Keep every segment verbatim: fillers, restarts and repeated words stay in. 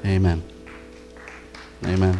Amen. Amen.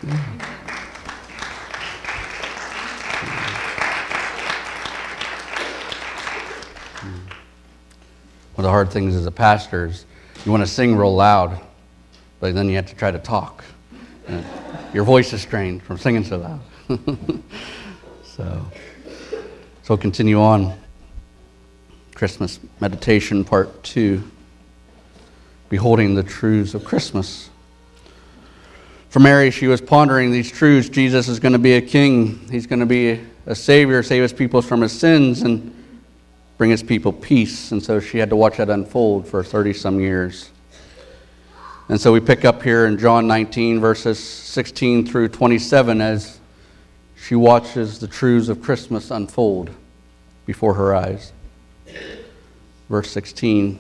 One of the hard things as a pastor is you want to sing real loud, but then you have to try to talk. And your voice is strained from singing so loud. so, so we'll continue on. Christmas meditation part two. Beholding the truths of Christmas. For Mary, she was pondering these truths. Jesus is going to be a king. He's going to be a savior, save his people from his sins, and bring his people peace. And so she had to watch that unfold for thirty-some years. And so we pick up here in John nineteen, verses sixteen through twenty-seven, as she watches the truths of Christmas unfold before her eyes. Verse sixteen.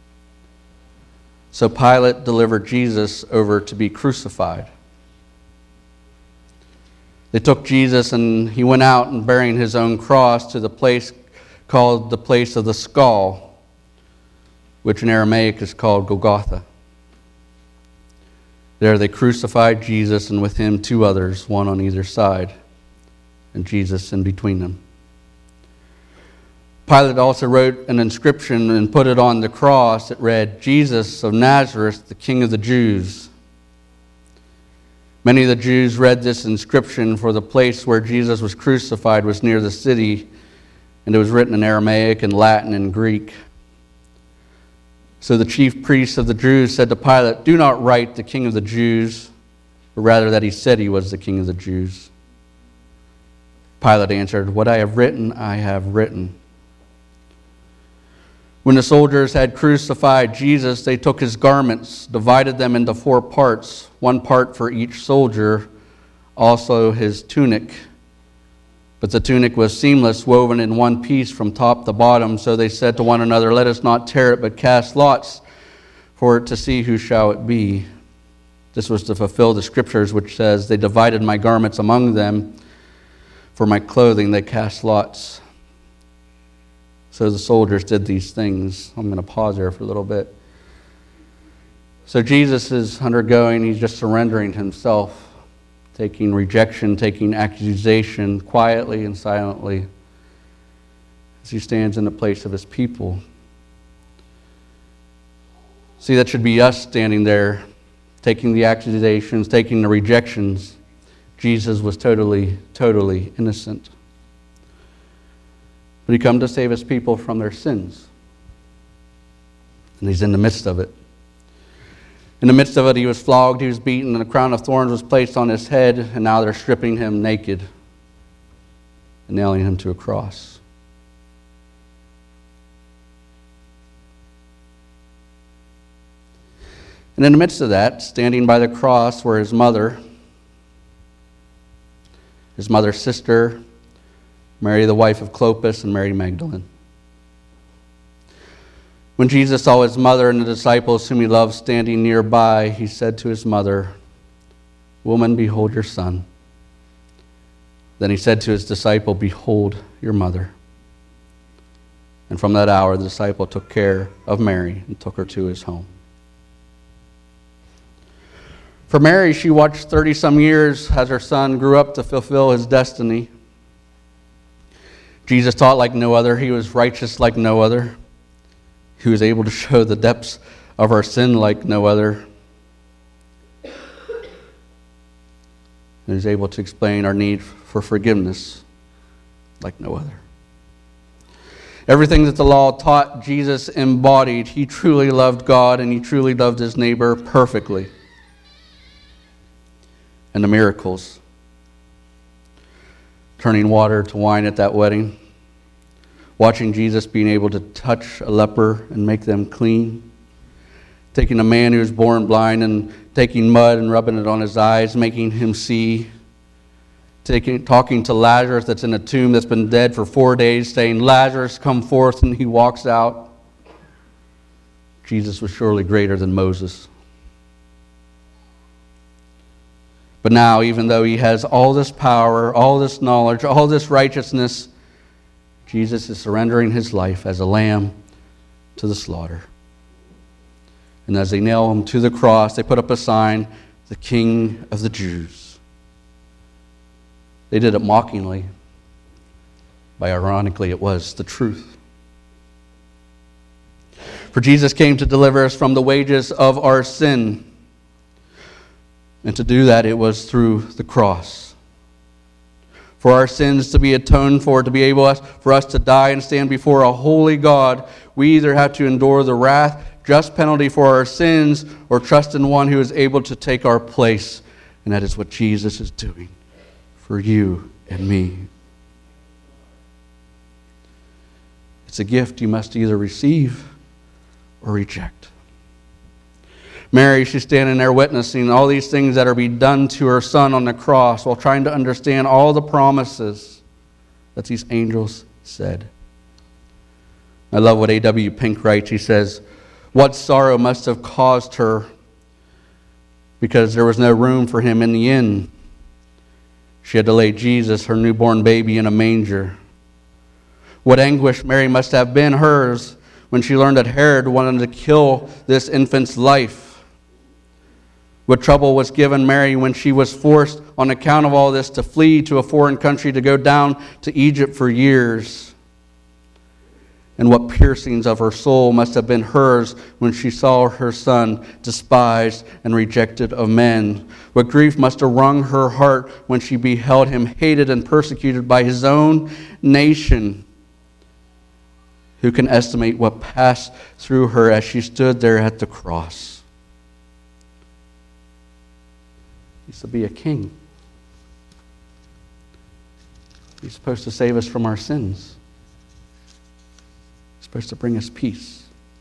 So Pilate delivered Jesus over to be crucified. They took Jesus, and he went out, and bearing his own cross, to the place called the place of the skull, which in Aramaic is called Golgotha. There they crucified Jesus, and with him two others, one on either side, and Jesus in between them. Pilate also wrote an inscription and put it on the cross. It read, Jesus of Nazareth, the King of the Jews. Many of the Jews read this inscription, for the place where Jesus was crucified was near the city, and it was written in Aramaic and Latin and Greek. So the chief priests of the Jews said to Pilate, do not write the King of the Jews, but rather that he said he was the King of the Jews. Pilate answered, what I have written, I have written. When the soldiers had crucified Jesus, they took his garments, divided them into four parts, one part for each soldier, also his tunic. But the tunic was seamless, woven in one piece from top to bottom. So they said to one another, let us not tear it, but cast lots for it to see who shall it be. This was to fulfill the scriptures, which says, they divided my garments among them. For my clothing they cast lots. So the soldiers did these things. I'm going to pause there for a little bit. So Jesus is undergoing, he's just surrendering himself, taking rejection, taking accusation quietly and silently as he stands in the place of his people. See, that should be us standing there, taking the accusations, taking the rejections. Jesus was totally, totally innocent. But he come to save his people from their sins. And he's in the midst of it. In the midst of it, he was flogged, he was beaten, and a crown of thorns was placed on his head, and now they're stripping him naked and nailing him to a cross. And in the midst of that, standing by the cross were his mother, his mother's sister, Mary, the wife of Clopas, and Mary Magdalene. When Jesus saw his mother and the disciples whom he loved standing nearby, he said to his mother, woman, behold your son. Then he said to his disciple, behold your mother. And from that hour, the disciple took care of Mary and took her to his home. For Mary, she watched thirty-some years as her son grew up to fulfill his destiny. Jesus taught like no other. He was righteous like no other. He was able to show the depths of our sin like no other. And he was able to explain our need for forgiveness like no other. Everything that the law taught, Jesus embodied. He truly loved God, and he truly loved his neighbor perfectly. And the miracles. Turning water to wine at that wedding. Watching Jesus being able to touch a leper and make them clean. Taking a man who was born blind and taking mud and rubbing it on his eyes, making him see. Taking, talking to Lazarus that's in a tomb that's been dead for four days, saying, Lazarus, come forth, and he walks out. Jesus was surely greater than Moses. But now, even though he has all this power, all this knowledge, all this righteousness, Jesus is surrendering his life as a lamb to the slaughter. And as they nail him to the cross, they put up a sign, "The King of the Jews." They did it mockingly, but ironically, it was the truth. For Jesus came to deliver us from the wages of our sin. And to do that, it was through the cross. For our sins to be atoned for, to be able for us to die and stand before a holy God, we either have to endure the wrath, just penalty for our sins, or trust in one who is able to take our place. And that is what Jesus is doing for you and me. It's a gift you must either receive or reject. Mary, she's standing there witnessing all these things that are being done to her son on the cross while trying to understand all the promises that these angels said. I love what A W Pink writes. He says, "What sorrow must have caused her because there was no room for him in the inn. She had to lay Jesus, her newborn baby, in a manger. What anguish Mary must have been hers when she learned that Herod wanted to kill this infant's life. What trouble was given Mary when she was forced, on account of all this, to flee to a foreign country, to go down to Egypt for years. And what piercings of her soul must have been hers when she saw her son despised and rejected of men. What grief must have wrung her heart when she beheld him hated and persecuted by his own nation. Who can estimate what passed through her as she stood there at the cross?" He's to be a king. He's supposed to save us from our sins. He's supposed to bring us peace.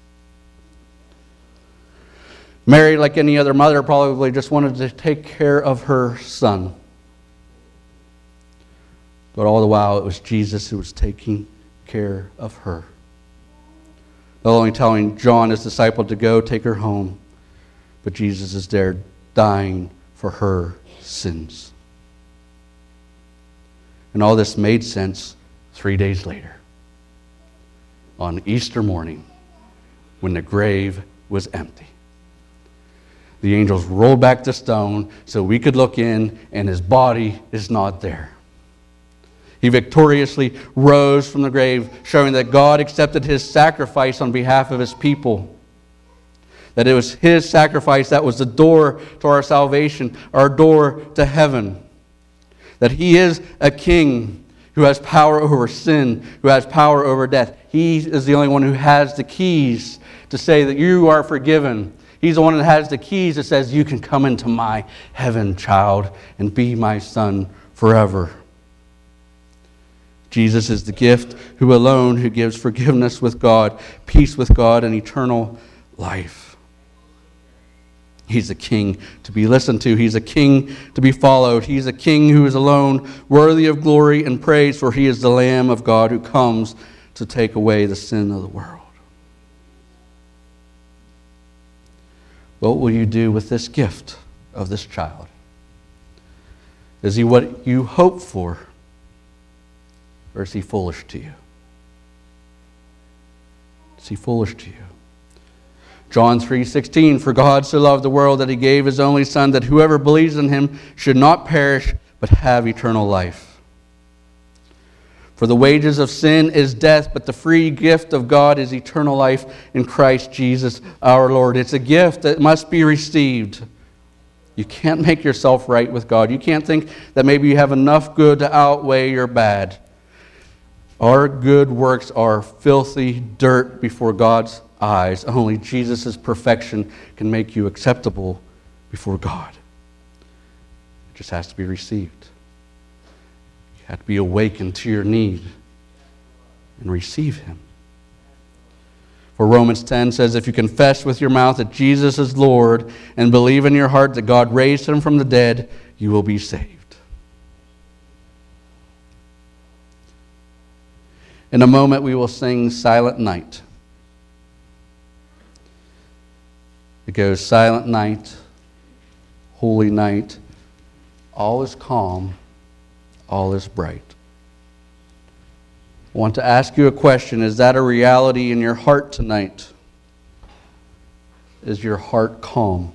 Mary, like any other mother, probably just wanted to take care of her son. But all the while, it was Jesus who was taking care of her. Not only telling John, his disciple, to go take her home, but Jesus is there dying for her sins. And all this made sense three days later, on Easter morning, when the grave was empty. The angels rolled back the stone so we could look in, and his body is not there. He victoriously rose from the grave, showing that God accepted his sacrifice on behalf of his people. That it was his sacrifice that was the door to our salvation, our door to heaven. That he is a king who has power over sin, who has power over death. He is the only one who has the keys to say that you are forgiven. He's the one that has the keys that says you can come into my heaven, child, and be my son forever. Jesus is the gift who alone who gives forgiveness with God, peace with God, and eternal life. He's a king to be listened to. He's a king to be followed. He's a king who is alone worthy of glory and praise, for he is the Lamb of God who comes to take away the sin of the world. What will you do with this gift of this child? Is he what you hope for, or is he foolish to you? Is he foolish to you? John three sixteen, "For God so loved the world that he gave his only Son, that whoever believes in him should not perish, but have eternal life. For the wages of sin is death, but the free gift of God is eternal life in Christ Jesus our Lord." It's a gift that must be received. You can't make yourself right with God. You can't think that maybe you have enough good to outweigh your bad. Our good works are filthy dirt before God's eyes. Only Jesus' perfection can make you acceptable before God. It just has to be received. You have to be awakened to your need and receive him. For Romans ten says, "If you confess with your mouth that Jesus is Lord and believe in your heart that God raised him from the dead, you will be saved." In a moment, we will sing Silent Night. It goes, "Silent night, holy night, all is calm, all is bright." I want to ask you a question. Is that a reality in your heart tonight? Is your heart calm?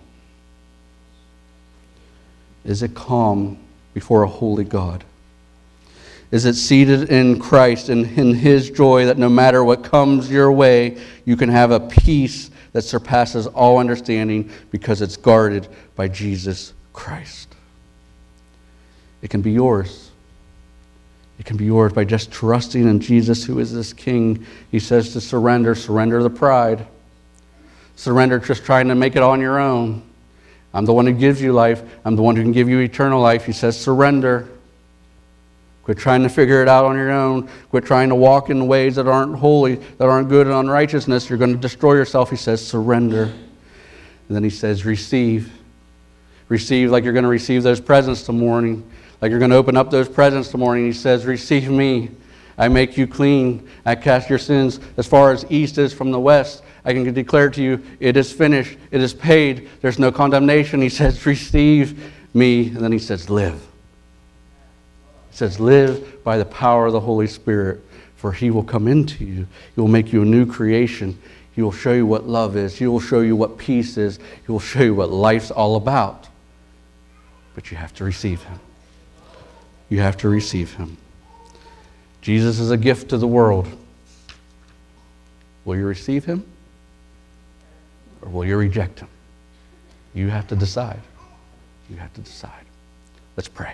Is it calm before a holy God? Is it seated in Christ and in His joy that no matter what comes your way, you can have a peace that surpasses all understanding because it's guarded by Jesus Christ? It can be yours. It can be yours by just trusting in Jesus, who is this King. He says to surrender, surrender the pride. Surrender just trying to make it on your own. I'm the one who gives you life. I'm the one who can give you eternal life. He says surrender. Quit trying to figure it out on your own. Quit trying to walk in ways that aren't holy, that aren't good and unrighteousness. You're going to destroy yourself. He says surrender. And then he says receive. Receive like you're going to receive those presents tomorrow morning. Like you're going to open up those presents tomorrow morning. He says receive me. I make you clean. I cast your sins as far as east is from the west. I can declare to you, it is finished. It is paid. There's no condemnation. He says receive me. And then he says live. It says, live by the power of the Holy Spirit, for He will come into you. He will make you a new creation. He will show you what love is. He will show you what peace is. He will show you what life's all about. But you have to receive Him. You have to receive Him. Jesus is a gift to the world. Will you receive Him? Or will you reject Him? You have to decide. You have to decide. Let's pray.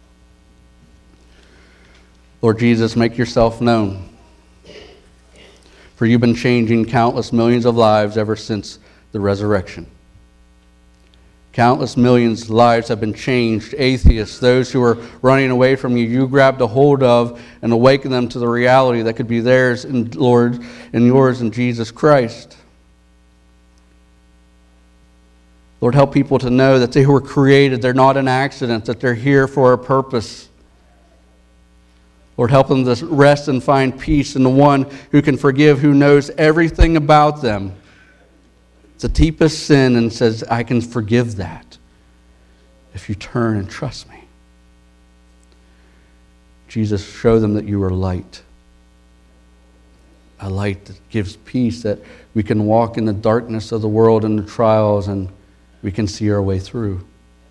Lord Jesus, make yourself known. For you've been changing countless millions of lives ever since the resurrection. Countless millions of lives have been changed. Atheists, those who are running away from you, you grabbed a hold of and awakened them to the reality that could be theirs in Lord and yours in Jesus Christ. Lord, help people to know that they were created. They're not an accident, that they're here for a purpose. Lord, help them to rest and find peace in the one who can forgive, who knows everything about them. It's the deepest sin and says, I can forgive that if you turn and trust me. Jesus, show them that you are light. A light that gives peace, that we can walk in the darkness of the world and the trials and we can see our way through.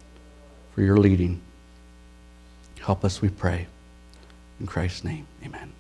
For your leading. Help us, we pray. In Christ's name, amen.